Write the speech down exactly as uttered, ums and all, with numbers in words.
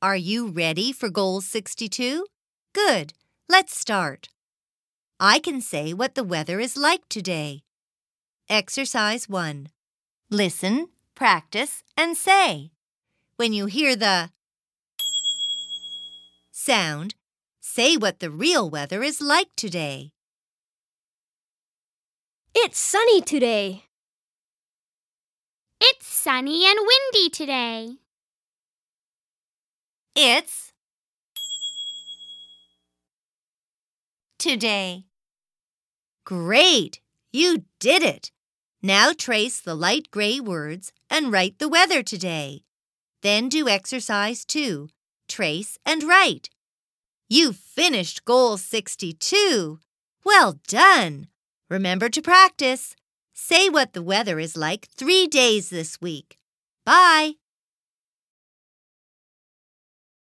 Are you ready for Goal sixty-two? Good. Let's start. I can say what the weather is like today. Exercise one. Listen, practice, and say. When you hear the sound, say what the real weather is like today. It's sunny today. It's sunny and windy today. It's today. Great! You did it! Now trace the light gray words and write the weather today. Then do exercise two. Trace and write. You finished Goal sixty-two. Well done! Remember to practice. Say what the weather is like three days this week. Bye!